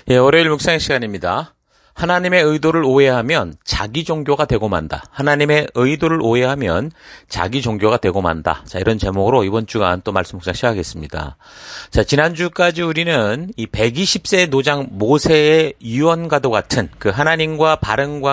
예, 월요일 묵상의 시간입니다. 하나님의 의도를 오해하면 자기 종교가 되고 만다. 하나님의 의도를 오해하면 자기 종교가 되고 만다. 자, 이런 제목으로 이번 주간 또 말씀 묵상 시작하겠습니다. 자, 지난주까지 우리는 이 120세 노장 모세의 유언과도 같은 그 하나님과 바른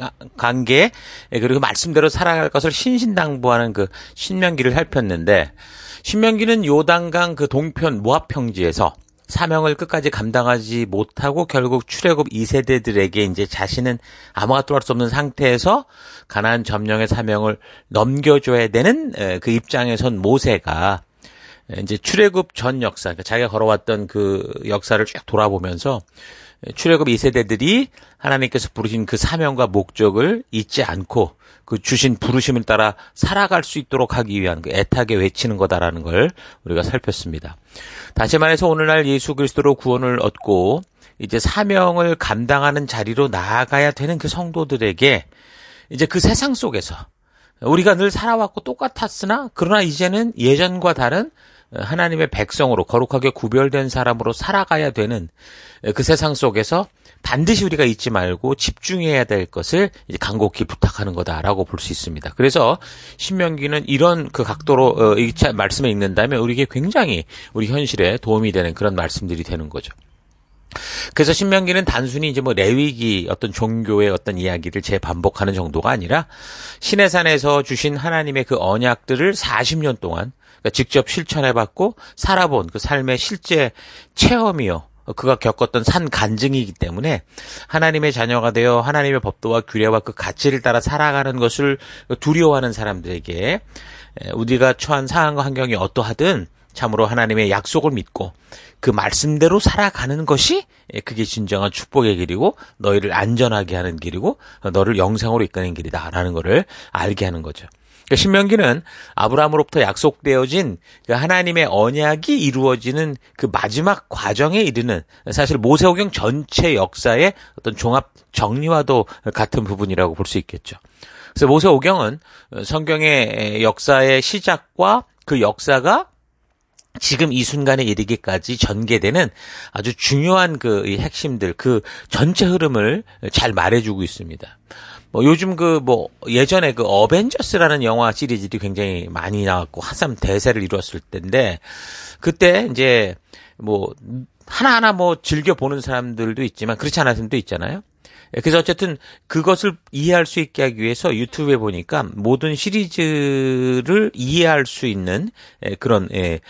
관계, 그리고 말씀대로 살아갈 것을 신신당부하는 그 신명기를 살폈는데, 신명기는 요단강 그 동편 모압 평지에서 사명을 끝까지 감당하지 못하고 결국 출애굽 2세대들에게 이제 자신은 아무것도 할 수 없는 상태에서 가나안 점령의 사명을 넘겨줘야 되는 그 입장에 선 모세가 이제 출애굽 전 역사, 그러니까 자기가 걸어왔던 그 역사를 쭉 돌아보면서 출애굽 2세대들이 하나님께서 부르신 그 사명과 목적을 잊지 않고 그 주신 부르심을 따라 살아갈 수 있도록 하기 위한 그 애타게 외치는 거다라는 걸 우리가 살폈습니다. 다시 말해서 오늘날 예수 그리스도로 구원을 얻고 이제 사명을 감당하는 자리로 나아가야 되는 그 성도들에게 이제 그 세상 속에서 우리가 늘 살아왔고 똑같았으나 그러나 이제는 예전과 다른 하나님의 백성으로 거룩하게 구별된 사람으로 살아가야 되는 그 세상 속에서 반드시 우리가 잊지 말고 집중해야 될 것을 이제 간곡히 부탁하는 거다라고 볼 수 있습니다. 그래서 신명기는 이런 그 각도로 이 말씀을 읽는다면 우리에게 굉장히 우리 현실에 도움이 되는 그런 말씀들이 되는 거죠. 그래서 신명기는 단순히 이제 뭐 레위기 어떤 종교의 어떤 이야기를 재반복하는 정도가 아니라 시내산에서 주신 하나님의 그 언약들을 40년 동안 그러니까 직접 실천해봤고 살아본 그 삶의 실제 체험이요. 그가 겪었던 산 간증이기 때문에 하나님의 자녀가 되어 하나님의 법도와 규례와 그 가치를 따라 살아가는 것을 두려워하는 사람들에게 우리가 처한 상황과 환경이 어떠하든 참으로 하나님의 약속을 믿고 그 말씀대로 살아가는 것이 그게 진정한 축복의 길이고 너희를 안전하게 하는 길이고 너를 영생으로 이끄는 길이다라는 것을 알게 하는 거죠. 신명기는 아브라함으로부터 약속되어진 그 하나님의 언약이 이루어지는 그 마지막 과정에 이르는 사실 모세오경 전체 역사의 어떤 종합 정리와도 같은 부분이라고 볼 수 있겠죠. 그래서 모세오경은 성경의 역사의 시작과 그 역사가 지금 이 순간에 이르기까지 전개되는 아주 중요한 그 핵심들, 그 전체 흐름을 잘 말해주고 있습니다. 요즘 예전에 그 어벤져스라는 영화 시리즈들이 굉장히 많이 나왔고 한참 대세를 이루었을 때인데 그때 이제 하나하나 즐겨 보는 사람들도 있지만 그렇지 않은 사람도 있잖아요. 그래서 어쨌든 그것을 이해할 수 있게 하기 위해서 유튜브에 보니까 모든 시리즈를 이해할 수 있는 그런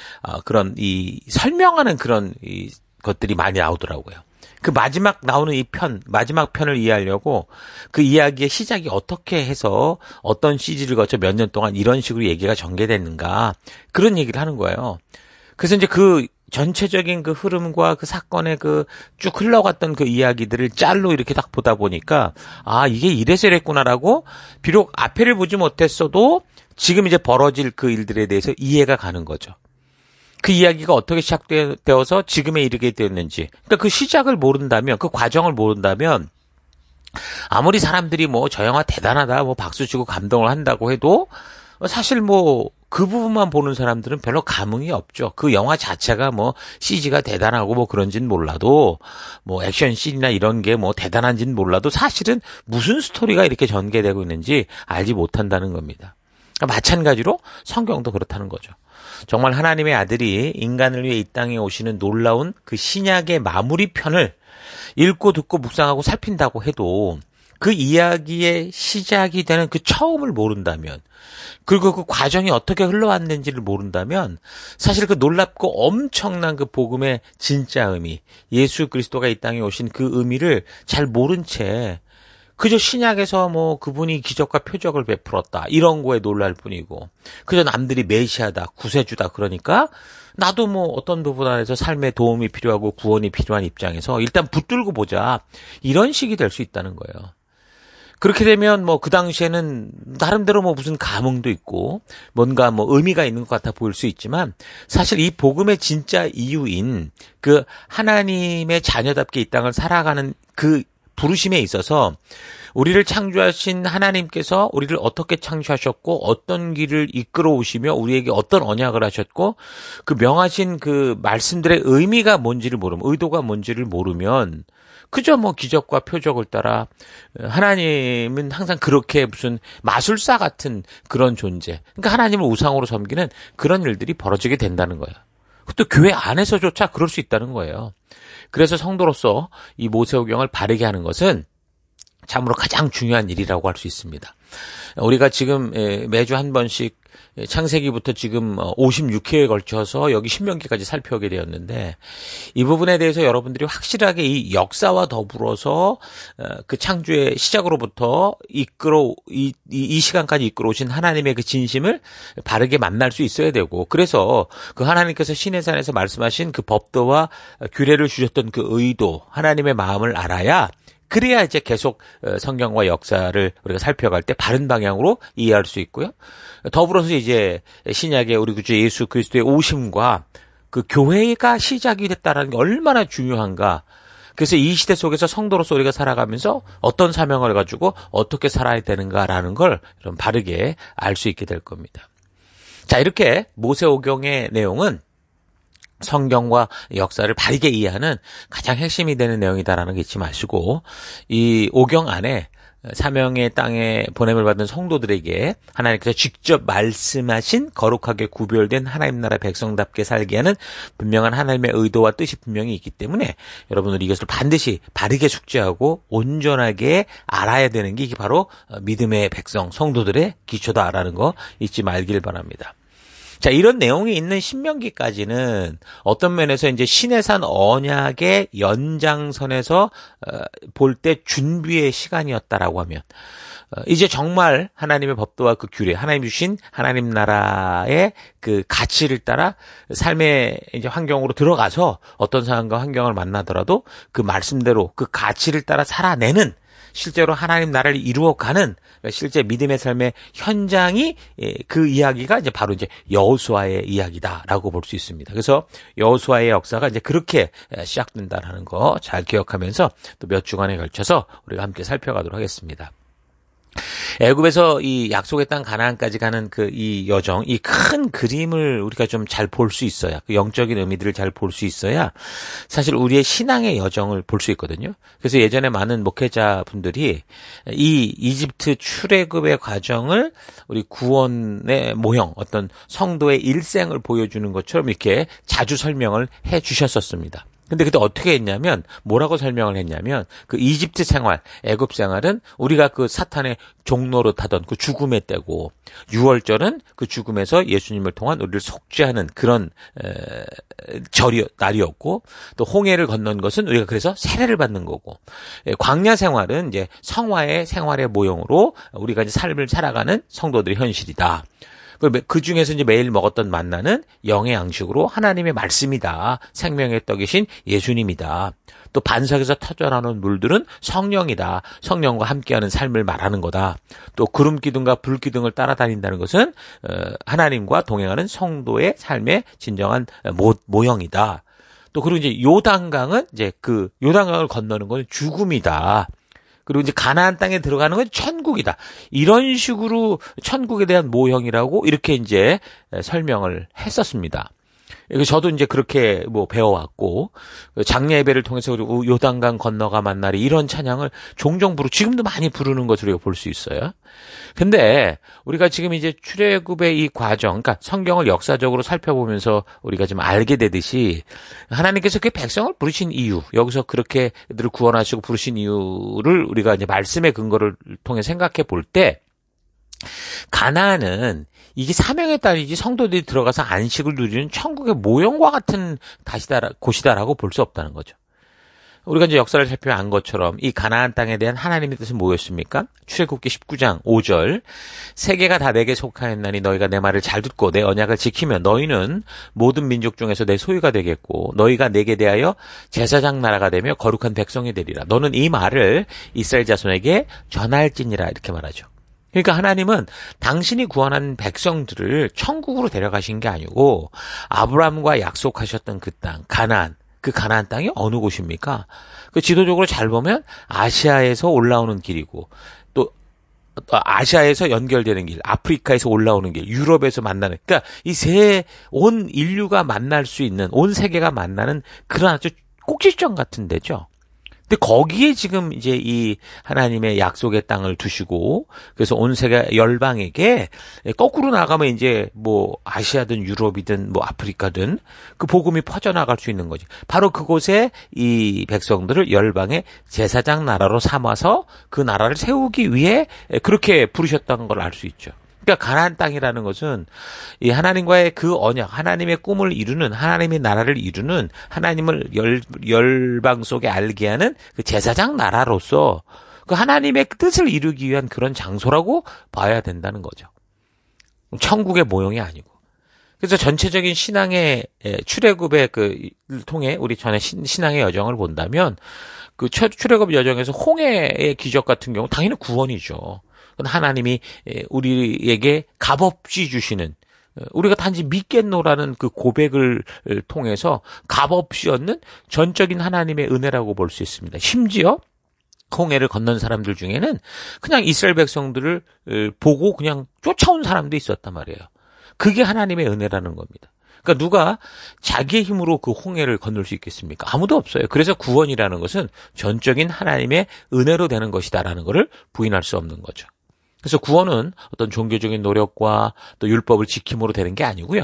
설명하는 그런 것들이 많이 나오더라고요. 그 마지막 나오는 마지막 편을 이해하려고 그 이야기의 시작이 어떻게 해서 어떤 시리즈를 거쳐 몇 년 동안 이런 식으로 얘기가 전개됐는가 그런 얘기를 하는 거예요. 그래서 이제 그 전체적인 그 흐름과 그 사건의 그 쭉 흘러갔던 그 이야기들을 짤로 이렇게 딱 보다 보니까 이게 이래서 이랬구나라고 비록 앞에를 보지 못했어도 지금 이제 벌어질 그 일들에 대해서 이해가 가는 거죠. 그 이야기가 어떻게 시작되어서 지금에 이르게 되었는지. 그러니까 그 시작을 모른다면, 그 과정을 모른다면, 아무리 사람들이 저 영화 대단하다, 박수치고 감동을 한다고 해도, 사실 그 부분만 보는 사람들은 별로 감흥이 없죠. 그 영화 자체가 CG가 대단하고 그런지는 몰라도, 액션 씬이나 이런 게 대단한지는 몰라도 사실은 무슨 스토리가 이렇게 전개되고 있는지 알지 못한다는 겁니다. 그러니까 마찬가지로 성경도 그렇다는 거죠. 정말 하나님의 아들이 인간을 위해 이 땅에 오시는 놀라운 그 신약의 마무리 편을 읽고 듣고 묵상하고 살핀다고 해도 그 이야기의 시작이 되는 그 처음을 모른다면 그리고 그 과정이 어떻게 흘러왔는지를 모른다면 사실 그 놀랍고 엄청난 그 복음의 진짜 의미 예수 그리스도가 이 땅에 오신 그 의미를 잘 모른 채 그저 신약에서 그분이 기적과 표적을 베풀었다 이런 거에 놀랄 뿐이고 그저 남들이 메시아다 구세주다 그러니까 나도 어떤 부분 안에서 삶에 도움이 필요하고 구원이 필요한 입장에서 일단 붙들고 보자 이런 식이 될 수 있다는 거예요. 그렇게 되면 그 당시에는 나름대로 무슨 감흥도 있고 뭔가 의미가 있는 것 같아 보일 수 있지만 사실 이 복음의 진짜 이유인 그 하나님의 자녀답게 이 땅을 살아가는 그 부르심에 있어서 우리를 창조하신 하나님께서 우리를 어떻게 창조하셨고 어떤 길을 이끌어 오시며 우리에게 어떤 언약을 하셨고 그 명하신 그 말씀들의 의미가 뭔지를 모르면 의도가 뭔지를 모르면 그저 뭐 기적과 표적을 따라 하나님은 항상 그렇게 무슨 마술사 같은 그런 존재. 그러니까 하나님을 우상으로 섬기는 그런 일들이 벌어지게 된다는 거예요. 또 교회 안에서조차 그럴 수 있다는 거예요. 그래서 성도로서 이 모세오경을 바르게 하는 것은 참으로 가장 중요한 일이라고 할 수 있습니다. 우리가 지금 매주 한 번씩 창세기부터 지금 56회에 걸쳐서 여기 신명기까지 살펴오게 되었는데 이 부분에 대해서 여러분들이 확실하게 이 역사와 더불어서 그 창조의 시작으로부터 이 시간까지 이끌어 오신 하나님의 그 진심을 바르게 만날 수 있어야 되고 그래서 그 하나님께서 시내산에서 말씀하신 그 법도와 규례를 주셨던 그 의도 하나님의 마음을 알아야 그래야 이제 계속 성경과 역사를 우리가 살펴갈 때 바른 방향으로 이해할 수 있고요. 더불어서 이제 신약의 우리 구주 예수 그리스도의 오심과 그 교회가 시작이 됐다는 게 얼마나 중요한가. 그래서 이 시대 속에서 성도로서 우리가 살아가면서 어떤 사명을 가지고 어떻게 살아야 되는가라는 걸 좀 바르게 알 수 있게 될 겁니다. 자, 이렇게 모세오경의 내용은 성경과 역사를 바르게 이해하는 가장 핵심이 되는 내용이다라는 거 잊지 마시고 이 오경 안에 사명의 땅에 보냄을 받은 성도들에게 하나님께서 직접 말씀하신 거룩하게 구별된 하나님 나라 백성답게 살게 하는 분명한 하나님의 의도와 뜻이 분명히 있기 때문에 여러분들 이것을 반드시 바르게 숙지하고 온전하게 알아야 되는 게 이게 바로 믿음의 백성 성도들의 기초다라는 거 잊지 말길 바랍니다. 자, 이런 내용이 있는 신명기까지는 어떤 면에서 이제 시내산 언약의 연장선에서 볼 때 준비의 시간이었다라고 하면 이제 정말 하나님의 법도와 그 규례, 하나님 주신 하나님 나라의 그 가치를 따라 삶의 이제 환경으로 들어가서 어떤 상황과 환경을 만나더라도 그 말씀대로 그 가치를 따라 살아내는 실제로 하나님 나라를 이루어가는 실제 믿음의 삶의 현장이 그 이야기가 이제 바로 이제 여호수아의 이야기다라고 볼 수 있습니다. 그래서 여호수아의 역사가 이제 그렇게 시작된다라는 거 잘 기억하면서 또 몇 주간에 걸쳐서 우리가 함께 살펴가도록 하겠습니다. 애굽에서 이 약속의 땅 가나안까지 가는 그 이 여정, 이 큰 그림을 우리가 좀 잘 볼 수 있어야, 그 영적인 의미들을 잘 볼 수 있어야 사실 우리의 신앙의 여정을 볼 수 있거든요. 그래서 예전에 많은 목회자분들이 이 이집트 출애굽의 과정을 우리 구원의 모형, 어떤 성도의 일생을 보여주는 것처럼 이렇게 자주 설명을 해 주셨었습니다. 근데 그때 어떻게 했냐면 뭐라고 설명을 했냐면 그 이집트 생활, 애굽 생활은 우리가 그 사탄의 종노릇 하던 그 죽음의 때고 유월절은 그 죽음에서 예수님을 통한 우리를 속죄하는 그런 날이었고 또 홍해를 건넌 것은 우리가 그래서 세례를 받는 거고 광야 생활은 이제 성화의 생활의 모형으로 우리가 이제 삶을 살아가는 성도들의 현실이다. 그 중에서 이제 매일 먹었던 만나는 영의 양식으로 하나님의 말씀이다. 생명의 떡이신 예수님이다. 또 반석에서 터져나오는 물들은 성령이다. 성령과 함께하는 삶을 말하는 거다. 또 구름 기둥과 불 기둥을 따라다닌다는 것은 하나님과 동행하는 성도의 삶의 진정한 모형이다. 또 그리고 이제 요단강은 이제 그 요단강을 건너는 건 죽음이다. 그리고 이제 가나안 땅에 들어가는 건 천국이다. 이런 식으로 천국에 대한 모형이라고 이렇게 이제 설명을 했었습니다. 저도 이제 그렇게 뭐 배워왔고 장례 예배를 통해서 요단강 건너가 만나리 이런 찬양을 종종 지금도 많이 부르는 것으로 우리가 볼 수 있어요. 근데 우리가 지금 이제 출애굽의 이 과정, 그러니까 성경을 역사적으로 살펴보면서 우리가 좀 알게 되듯이 하나님께서 그 백성을 부르신 이유, 여기서 그렇게 그들을 구원하시고 부르신 이유를 우리가 이제 말씀의 근거를 통해 생각해 볼 때 가나안은 이게 사명의 딸이지 성도들이 들어가서 안식을 누리는 천국의 모형과 같은 곳이다라고 볼 수 없다는 거죠. 우리가 이제 역사를 살펴본 것처럼 이 가나안 땅에 대한 하나님의 뜻은 뭐였습니까? 출애굽기 19장 5절 세계가 다 내게 속하였나니 너희가 내 말을 잘 듣고 내 언약을 지키면 너희는 모든 민족 중에서 내 소유가 되겠고 너희가 내게 대하여 제사장 나라가 되며 거룩한 백성이 되리라. 너는 이 말을 이스라엘 자손에게 전할지니라 이렇게 말하죠. 그러니까 하나님은 당신이 구원한 백성들을 천국으로 데려가신 게 아니고 아브라함과 약속하셨던 그 땅 가나안 그 가나안 땅이 어느 곳입니까? 그 지도적으로 잘 보면 아시아에서 올라오는 길이고 또 아시아에서 연결되는 길, 아프리카에서 올라오는 길, 유럽에서 만나는, 그러니까 온 인류가 만날 수 있는, 온 세계가 만나는 그런 아주 꼭지점 같은 데죠. 근데 거기에 지금 이제 이 하나님의 약속의 땅을 두시고, 그래서 온 세계 열방에게 거꾸로 나가면 이제 뭐 아시아든 유럽이든 뭐 아프리카든 그 복음이 퍼져나갈 수 있는 거지. 바로 그곳에 이 백성들을 열방의 제사장 나라로 삼아서 그 나라를 세우기 위해 그렇게 부르셨다는 걸 알 수 있죠. 그러니까 가나안 땅이라는 것은 이 하나님과의 그 언약, 하나님의 꿈을 이루는, 하나님의 나라를 이루는, 하나님을 열방 속에 알게 하는 그 제사장 나라로서 그 하나님의 뜻을 이루기 위한 그런 장소라고 봐야 된다는 거죠. 천국의 모형이 아니고. 그래서 전체적인 신앙의 출애굽의 통해 우리 전에 신앙의 여정을 본다면 그 출애굽 여정에서 홍해의 기적 같은 경우 당연히 구원이죠. 하나님이 우리에게 값없이 주시는, 우리가 단지 믿겠노라는 그 고백을 통해서 값없이 얻는 전적인 하나님의 은혜라고 볼 수 있습니다. 심지어 홍해를 건넌 사람들 중에는 그냥 이스라엘 백성들을 보고 그냥 쫓아온 사람도 있었단 말이에요. 그게 하나님의 은혜라는 겁니다. 그러니까 누가 자기의 힘으로 그 홍해를 건널 수 있겠습니까? 아무도 없어요. 그래서 구원이라는 것은 전적인 하나님의 은혜로 되는 것이다라는 것을 부인할 수 없는 거죠. 그래서 구원은 어떤 종교적인 노력과 또 율법을 지킴으로 되는 게 아니고요.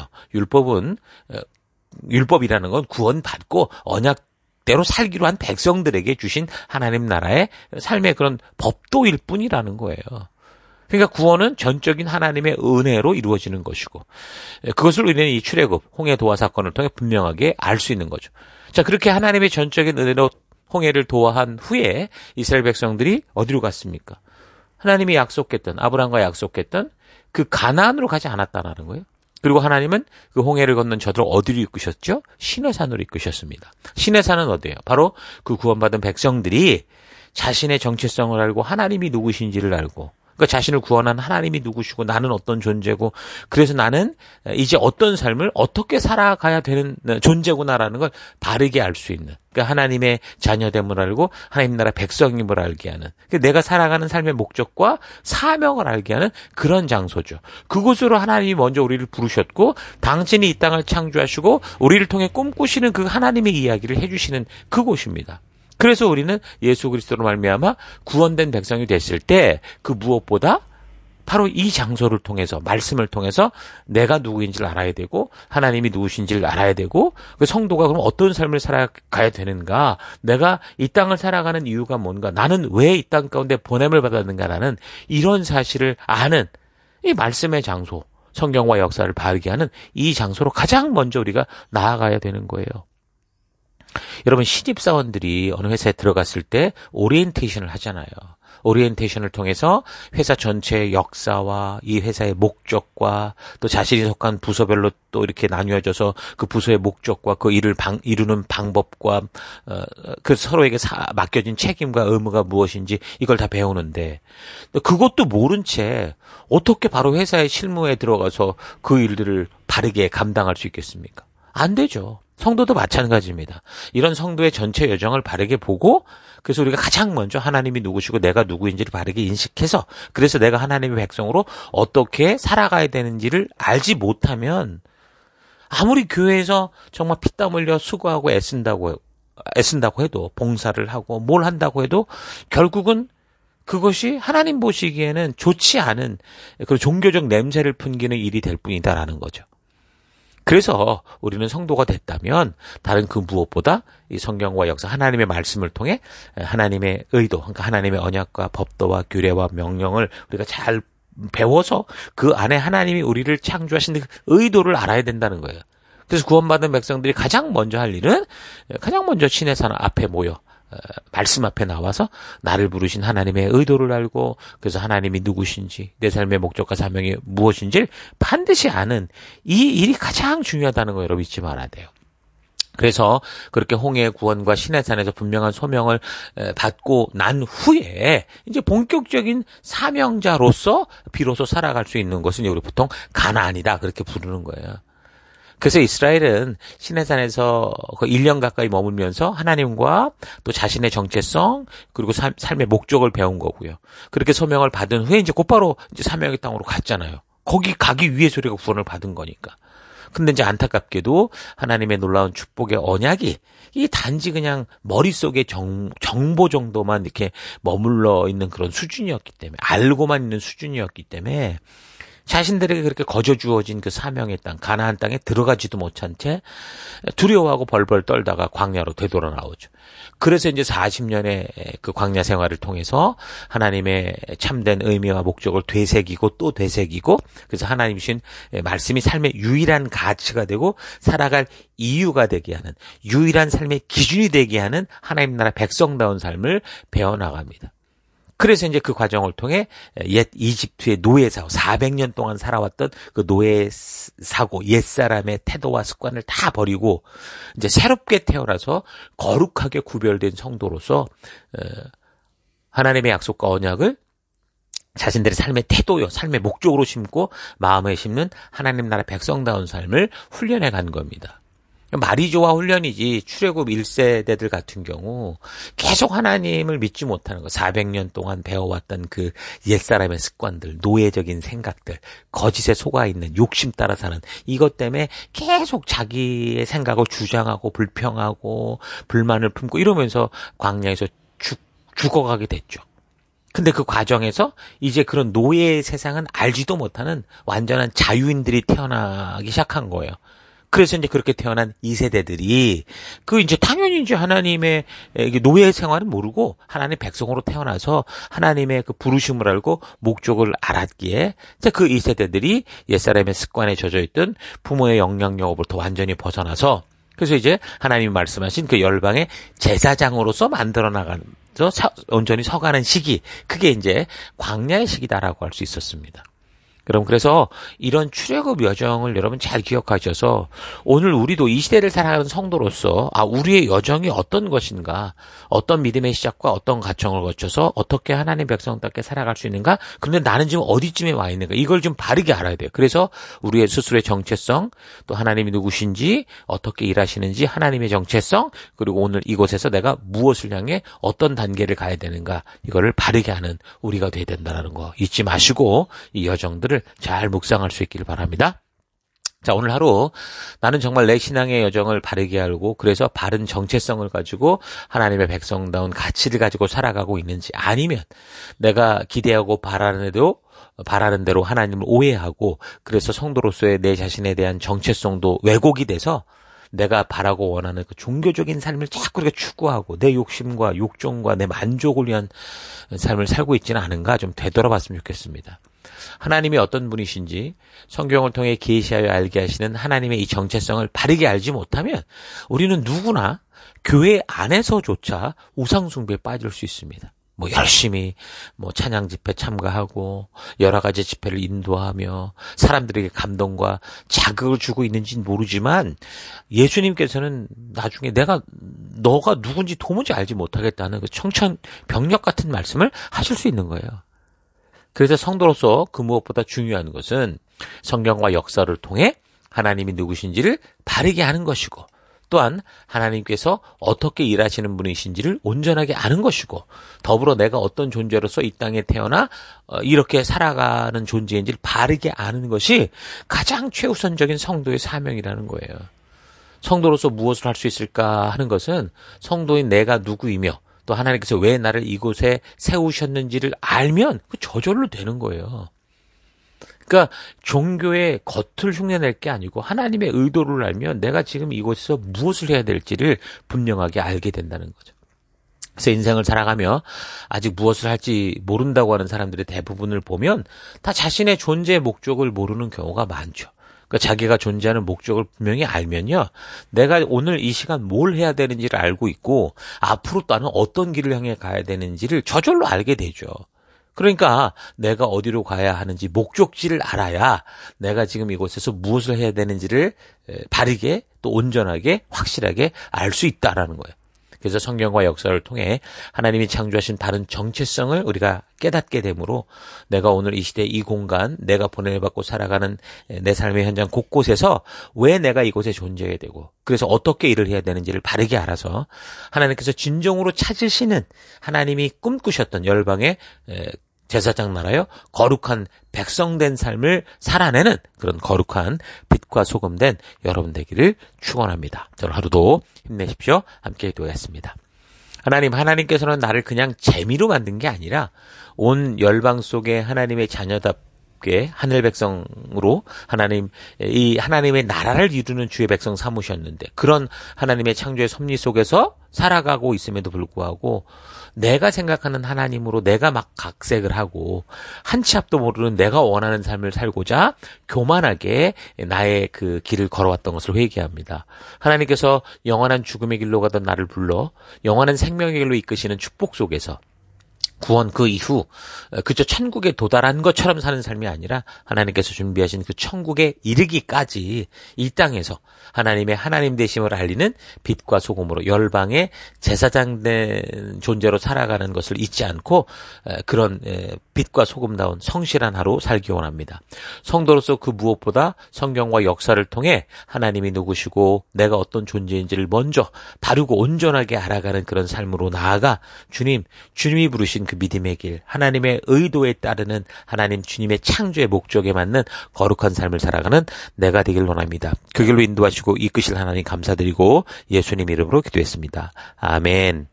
율법이라는 건 구원받고 언약대로 살기로 한 백성들에게 주신 하나님 나라의 삶의 그런 법도일 뿐이라는 거예요. 그러니까 구원은 전적인 하나님의 은혜로 이루어지는 것이고, 그것을 우리는 이 출애굽, 홍해 도화 사건을 통해 분명하게 알 수 있는 거죠. 자, 그렇게 하나님의 전적인 은혜로 홍해를 도화한 후에 이스라엘 백성들이 어디로 갔습니까? 하나님이 약속했던, 아브라함과 약속했던 그 가나안으로 가지 않았다는 거예요. 그리고 하나님은 그 홍해를 건넌 저들을 어디로 이끄셨죠? 시내산으로 이끄셨습니다. 시내산은 어디예요? 바로 그 구원받은 백성들이 자신의 정체성을 알고 하나님이 누구신지를 알고, 그러니까 자신을 구원한 하나님이 누구시고 나는 어떤 존재고, 그래서 나는 이제 어떤 삶을 어떻게 살아가야 되는 존재구나라는 걸 바르게 알 수 있는, 그러니까 하나님의 자녀됨을 알고 하나님 나라 백성임을 알게 하는, 그러니까 내가 살아가는 삶의 목적과 사명을 알게 하는 그런 장소죠. 그곳으로 하나님이 먼저 우리를 부르셨고, 당신이 이 땅을 창조하시고 우리를 통해 꿈꾸시는 그 하나님의 이야기를 해주시는 그곳입니다. 그래서 우리는 예수 그리스도로 말미암아 구원된 백성이 됐을 때 그 무엇보다 바로 이 장소를 통해서, 말씀을 통해서 내가 누구인지를 알아야 되고 하나님이 누구신지를 알아야 되고, 그 성도가 그럼 어떤 삶을 살아가야 되는가, 내가 이 땅을 살아가는 이유가 뭔가, 나는 왜 이 땅 가운데 보냄을 받았는가라는 이런 사실을 아는 이 말씀의 장소, 성경과 역사를 바르게 하는 이 장소로 가장 먼저 우리가 나아가야 되는 거예요. 여러분, 신입사원들이 어느 회사에 들어갔을 때 오리엔테이션을 하잖아요. 오리엔테이션을 통해서 회사 전체의 역사와 이 회사의 목적과 또 자신이 속한 부서별로 또 이렇게 나뉘어져서 그 부서의 목적과 그 일을 이루는 방법과 그 서로에게 맡겨진 책임과 의무가 무엇인지 이걸 다 배우는데, 그것도 모른 채 어떻게 바로 회사의 실무에 들어가서 그 일들을 바르게 감당할 수 있겠습니까? 안 되죠. 성도도 마찬가지입니다. 이런 성도의 전체 여정을 바르게 보고, 그래서 우리가 가장 먼저 하나님이 누구시고 내가 누구인지를 바르게 인식해서, 그래서 내가 하나님의 백성으로 어떻게 살아가야 되는지를 알지 못하면 아무리 교회에서 정말 피땀 흘려 수고하고 애쓴다고 해도, 봉사를 하고 뭘 한다고 해도 결국은 그것이 하나님 보시기에는 좋지 않은 그 종교적 냄새를 풍기는 일이 될 뿐이다라는 거죠. 그래서 우리는 성도가 됐다면 다른 그 무엇보다 이 성경과 역사, 하나님의 말씀을 통해 하나님의 의도, 그러니까 하나님의 언약과 법도와 규례와 명령을 우리가 잘 배워서 그 안에 하나님이 우리를 창조하신 그 의도를 알아야 된다는 거예요. 그래서 구원받은 백성들이 가장 먼저 할 일은 가장 먼저 신의 산 앞에 모여 말씀 앞에 나와서 나를 부르신 하나님의 의도를 알고, 그래서 하나님이 누구신지, 내 삶의 목적과 사명이 무엇인지를 반드시 아는 이 일이 가장 중요하다는 거 여러분 잊지 말아야 돼요. 그래서 그렇게 홍해의 구원과 시내산에서 분명한 소명을 받고 난 후에 이제 본격적인 사명자로서 비로소 살아갈 수 있는 것은 우리 보통 가나안이다 그렇게 부르는 거예요. 그래서 이스라엘은 시내산에서 1년 가까이 머물면서 하나님과 또 자신의 정체성 그리고 삶의 목적을 배운 거고요. 그렇게 소명을 받은 후에 이제 곧바로 이제 사명의 땅으로 갔잖아요. 거기 가기 위해서 우리가 구원을 받은 거니까. 근데 이제 안타깝게도 하나님의 놀라운 축복의 언약이 이 단지 그냥 머릿속에 정보 정도만 이렇게 머물러 있는 그런 수준이었기 때문에, 알고만 있는 수준이었기 때문에 자신들에게 그렇게 거저 주어진 그 사명의 땅, 가나안 땅에 들어가지도 못한 채 두려워하고 벌벌 떨다가 광야로 되돌아 나오죠. 그래서 이제 40년의 그 광야 생활을 통해서 하나님의 참된 의미와 목적을 되새기고 또 되새기고, 그래서 하나님 주신 말씀이 삶의 유일한 가치가 되고 살아갈 이유가 되게 하는, 유일한 삶의 기준이 되게 하는 하나님 나라 백성다운 삶을 배워나갑니다. 그래서 이제 그 과정을 통해 옛 이집트의 노예 사고, 400년 동안 살아왔던 그 노예 사고, 옛사람의 태도와 습관을 다 버리고 이제 새롭게 태어나서 거룩하게 구별된 성도로서 하나님의 약속과 언약을 자신들의 삶의 태도요, 삶의 목적으로 심고 마음에 심는 하나님 나라 백성다운 삶을 훈련해 간 겁니다. 말이 좋아 훈련이지, 출애굽 1세대들 같은 경우 계속 하나님을 믿지 못하는 거, 400년 동안 배워왔던 그 옛사람의 습관들, 노예적인 생각들, 거짓에 속아있는 욕심 따라 사는 이것 때문에 계속 자기의 생각을 주장하고 불평하고 불만을 품고 이러면서 광야에서 죽어가게 됐죠. 근데 그 과정에서 이제 그런 노예의 세상은 알지도 못하는 완전한 자유인들이 태어나기 시작한 거예요. 그래서 이제 그렇게 태어난 2세대들이 이제 당연히 이제 하나님의 노예 생활은 모르고 하나님의 백성으로 태어나서 하나님의 그 부르심을 알고 목적을 알았기에 이제 그 2세대들이 옛사람의 습관에 젖어있던 부모의 영향력으로부터 완전히 벗어나서, 그래서 이제 하나님이 말씀하신 그 열방의 제사장으로서 만들어 나가는, 온전히 서가는 시기, 그게 이제 광야의 시기다라고 할 수 있었습니다. 그래서 이런 출애굽 여정을 여러분 잘 기억하셔서 오늘 우리도 이 시대를 살아가는 성도로서 우리의 여정이 어떤 것인가, 어떤 믿음의 시작과 어떤 과정을 거쳐서 어떻게 하나님 백성답게 살아갈 수 있는가, 그런데 나는 지금 어디쯤에 와 있는가, 이걸 좀 바르게 알아야 돼요. 그래서 우리의 스스로의 정체성, 또 하나님이 누구신지, 어떻게 일하시는지, 하나님의 정체성, 그리고 오늘 이곳에서 내가 무엇을 향해 어떤 단계를 가야 되는가, 이거를 바르게 하는 우리가 돼야 된다는 거 잊지 마시고 이 여정들을 잘 묵상할 수 있기를 바랍니다. 자, 오늘 하루 나는 정말 내 신앙의 여정을 바르게 알고 그래서 바른 정체성을 가지고 하나님의 백성다운 가치를 가지고 살아가고 있는지, 아니면 내가 기대하고 바라는 대로 하나님을 오해하고 그래서 성도로서의 내 자신에 대한 정체성도 왜곡이 돼서 내가 바라고 원하는 그 종교적인 삶을 자꾸 이렇게 추구하고 내 욕심과 욕정과 내 만족을 위한 삶을 살고 있지는 않은가 좀 되돌아봤으면 좋겠습니다. 하나님이 어떤 분이신지 성경을 통해 계시하여 알게 하시는 하나님의 이 정체성을 바르게 알지 못하면 우리는 누구나 교회 안에서조차 우상 숭배에 빠질 수 있습니다. 열심히 찬양 집회 참가하고 여러 가지 집회를 인도하며 사람들에게 감동과 자극을 주고 있는지는 모르지만 예수님께서는 나중에 너가 누군지 도무지 알지 못하겠다는 그 청천벽력 같은 말씀을 하실 수 있는 거예요. 그래서 성도로서 그 무엇보다 중요한 것은 성경과 역사를 통해 하나님이 누구신지를 바르게 아는 것이고, 또한 하나님께서 어떻게 일하시는 분이신지를 온전하게 아는 것이고, 더불어 내가 어떤 존재로서 이 땅에 태어나 이렇게 살아가는 존재인지를 바르게 아는 것이 가장 최우선적인 성도의 사명이라는 거예요. 성도로서 무엇을 할 수 있을까 하는 것은 성도인 내가 누구이며 또 하나님께서 왜 나를 이곳에 세우셨는지를 알면 저절로 되는 거예요. 그러니까 종교의 겉을 흉내낼 게 아니고 하나님의 의도를 알면 내가 지금 이곳에서 무엇을 해야 될지를 분명하게 알게 된다는 거죠. 그래서 인생을 살아가며 아직 무엇을 할지 모른다고 하는 사람들의 대부분을 보면 다 자신의 존재의 목적을 모르는 경우가 많죠. 그러니까 자기가 존재하는 목적을 분명히 알면요, 내가 오늘 이 시간 뭘 해야 되는지를 알고 있고 앞으로 나는 어떤 길을 향해 가야 되는지를 저절로 알게 되죠. 그러니까 내가 어디로 가야 하는지 목적지를 알아야 내가 지금 이곳에서 무엇을 해야 되는지를 바르게 또 온전하게 확실하게 알 수 있다라는 거예요. 그래서 성경과 역사를 통해 하나님이 창조하신 다른 정체성을 우리가 깨닫게 되므로 내가 오늘 이 시대 이 공간 내가 보내받고 살아가는 내 삶의 현장 곳곳에서 왜 내가 이곳에 존재해야 되고 그래서 어떻게 일을 해야 되는지를 바르게 알아서 하나님께서 진정으로 찾으시는 하나님이 꿈꾸셨던 열방의 제사장 나라요 거룩한 백성된 삶을 살아내는 그런 거룩한 빛과 소금된 여러분 되기를 축원합니다. 저는 하루도 힘내십시오. 함께 기도하겠습니다. 하나님께서는 나를 그냥 재미로 만든 게 아니라 온 열방 속에 하나님의 자녀답게 하늘 백성으로 이 하나님의 나라를 이루는 주의 백성 삼으셨는데 그런 하나님의 창조의 섭리 속에서 살아가고 있음에도 불구하고 내가 생각하는 하나님으로 내가 막 각색을 하고 한 치 앞도 모르는 내가 원하는 삶을 살고자 교만하게 나의 그 길을 걸어왔던 것을 회개합니다. 하나님께서 영원한 죽음의 길로 가던 나를 불러 영원한 생명의 길로 이끄시는 축복 속에서 구원 그 이후 그저 천국에 도달한 것처럼 사는 삶이 아니라 하나님께서 준비하신 그 천국에 이르기까지 이 땅에서 하나님의 하나님 되심을 알리는 빛과 소금으로 열방의 제사장된 존재로 살아가는 것을 잊지 않고 그런 빛과 소금다운 성실한 하루 살기 원합니다. 성도로서 그 무엇보다 성경과 역사를 통해 하나님이 누구시고 내가 어떤 존재인지를 먼저 바르고 온전하게 알아가는 그런 삶으로 나아가 주님이 부르신 그 믿음의 길, 하나님의 의도에 따르는 하나님 주님의 창조의 목적에 맞는 거룩한 삶을 살아가는 내가 되길 원합니다. 그 길로 인도하시고 이끄실 하나님 감사드리고 예수님 이름으로 기도했습니다. 아멘.